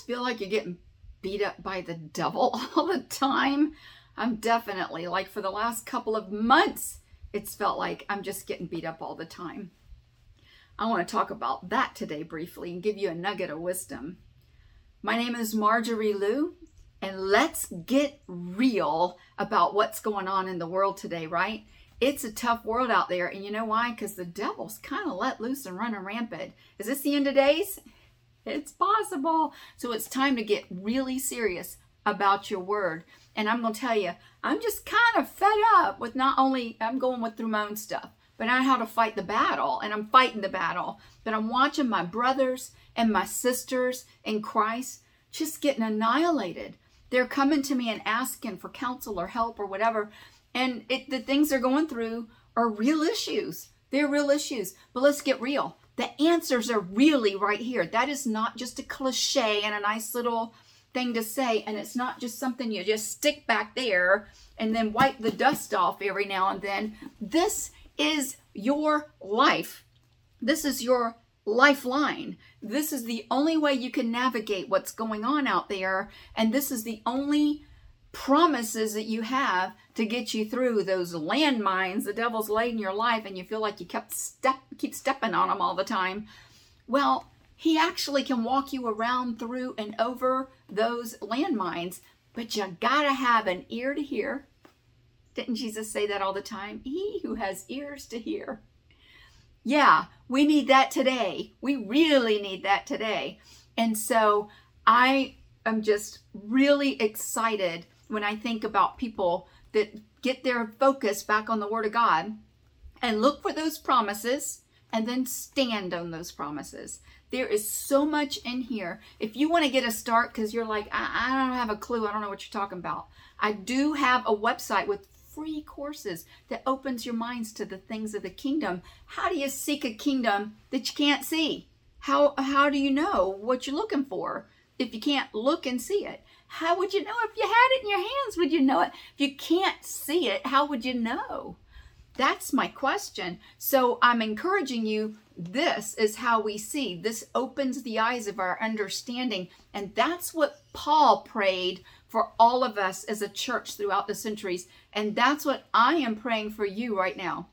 just feel like you're getting beat up by the devil all the time? I'm definitely, like for the last couple of months, it's felt like I'm just getting beat up all the time. I want to talk about that today briefly and give you a nugget of wisdom. My name is Marjorie Liu, and let's get real about what's going on in the world today, right? It's a tough world out there, and you know why? Because the devil's kind of let loose and running rampant. Is this the end of days? It's possible. So it's time to get really serious about your word. And I'm going to tell you, I'm just kind of fed up with not only, I'm going through my own stuff, but I know how to fight the battle, and I'm fighting the battle. But I'm watching my brothers and my sisters in Christ just getting annihilated. They're coming to me and asking for counsel or help or whatever. And the things they're going through are real issues. They're real issues. But let's get real. The answers are really right here. That is not just a cliche and a nice little thing to say. And it's not just something you just stick back there and then wipe the dust off every now and then. This is your life. This is your lifeline. This is the only way you can navigate what's going on out there. And this is the only promises that you have to get you through those landmines the devil's laid in your life, and you feel like you keep stepping on them all the time. Well, he actually can walk you around through and over those landmines, but you gotta have an ear to hear. Didn't Jesus say that all the time? He who has ears to hear. Yeah, we need that today. We really need that today. And so I am just really excited when I think about people that get their focus back on the Word of God and look for those promises and then stand on those promises. There is so much in here. If you want to get a start because you're like, I don't have a clue, I don't know what you're talking about, I do have a website with free courses that opens your minds to the things of the kingdom. How do you seek a kingdom that you can't see? How do you know what you're looking for if you can't look and see it? How would you know? If you had it in your hands, would you know it? If you can't see it, how would you know? That's my question. So I'm encouraging you, this is how we see. This opens the eyes of our understanding. And that's what Paul prayed for all of us as a church throughout the centuries. And that's what I am praying for you right now.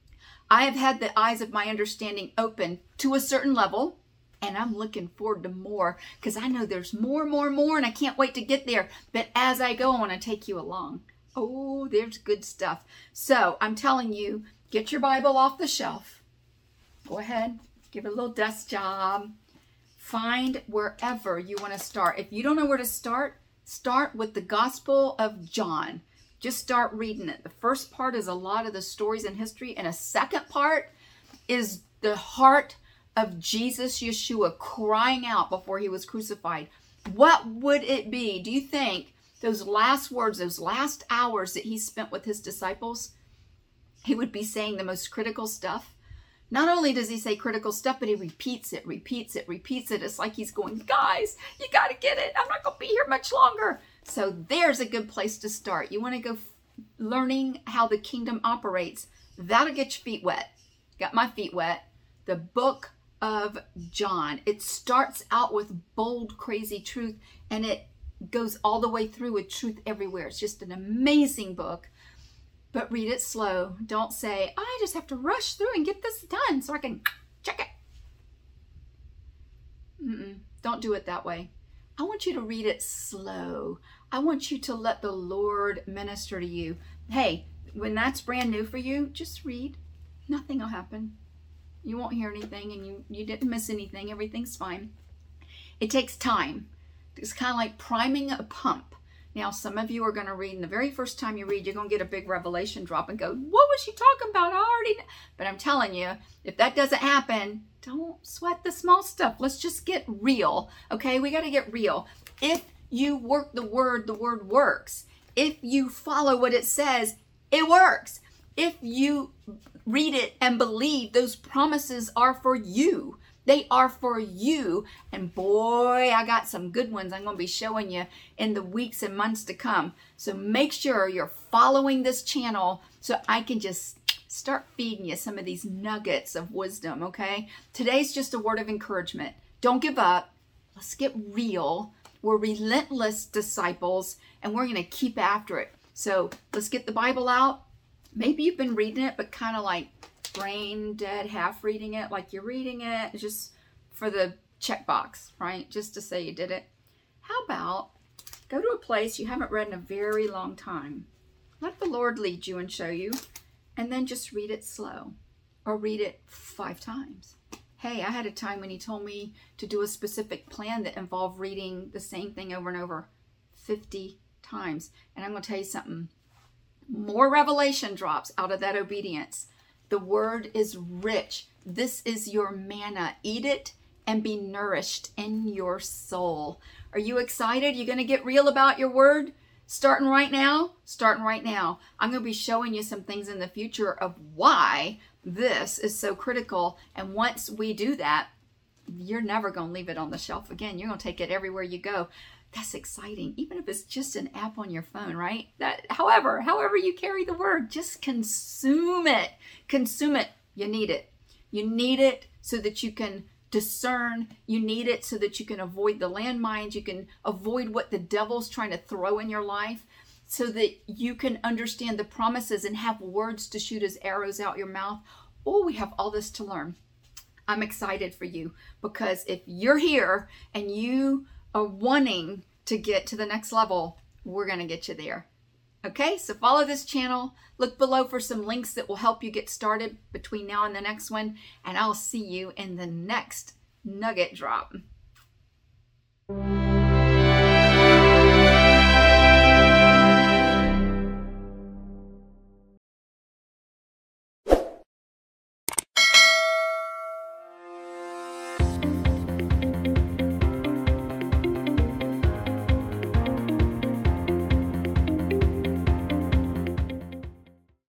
I have had the eyes of my understanding open to a certain level, and I'm looking forward to more because I know there's more, and I can't wait to get there. But as I go, I want to take you along. Oh, there's good stuff. So I'm telling you, get your Bible off the shelf. Go ahead, give it a little dust job. Find wherever you want to start. If you don't know where to start with the Gospel of John. Just start reading it. The first part is a lot of the stories in history, and a second part is the heart of Jesus, Yeshua, crying out before he was crucified. What would it be? Do you think those last words, those last hours that he spent with his disciples, he would be saying the most critical stuff? Not only does he say critical stuff, but he repeats it. It's like he's going, guys, you got to get it. I'm not going to be here much longer. So there's a good place to start. You want to go learning how the kingdom operates. That'll get your feet wet. Got my feet wet. The book of John. It starts out with bold, crazy truth, and it goes all the way through with truth everywhere. It's just an amazing book. But read it slow. Don't say, I just have to rush through and get this done so I can check it. Don't do it that way. I want you to read it slow. I want you to let the Lord minister to you. Hey, when that's brand new for you, just read. Nothing will happen. You won't hear anything, and you didn't miss anything. Everything's fine. It takes time. It's kind of like priming a pump. Now, some of you are going to read, and the very first time you read, you're going to get a big revelation drop and go, what was she talking about? I already know. But I'm telling you, if that doesn't happen, don't sweat the small stuff. Let's just get real, okay? We got to get real. If you work the word works. If you follow what it says, it works. If you read it and believe, those promises are for you. They are for you. And boy, I got some good ones I'm going to be showing you in the weeks and months to come. So make sure you're following this channel so I can just start feeding you some of these nuggets of wisdom, okay? Today's just a word of encouragement. Don't give up. Let's get real. We're relentless disciples, and we're going to keep after it. So let's get the Bible out. Maybe you've been reading it, but kind of like brain dead, half reading it, like you're reading it just for the checkbox, right? Just to say you did it. How about go to a place you haven't read in a very long time. Let the Lord lead you and show you, and then just read it slow, or read it 5 times. Hey, I had a time when he told me to do a specific plan that involved reading the same thing over and over 50 times. And I'm going to tell you something. More revelation drops out of that obedience. The word is rich. This is your manna. Eat it and be nourished in your soul. Are you excited? You going to get real about your word? Starting right now? Starting right now. I'm going to be showing you some things in the future of why this is so critical. And once we do that, you're never going to leave it on the shelf again. You're going to take it everywhere you go. That's exciting. Even if it's just an app on your phone, right? However you carry the word, just consume it. Consume it. You need it. You need it so that you can discern. You need it so that you can avoid the landmines. You can avoid what the devil's trying to throw in your life, so that you can understand the promises and have words to shoot as arrows out your mouth. Oh, we have all this to learn. I'm excited for you, because if you're here and you are wanting to get to the next level, we're going to get you there. Okay, so follow this channel. Look below for some links that will help you get started between now and the next one. And I'll see you in the next nugget drop.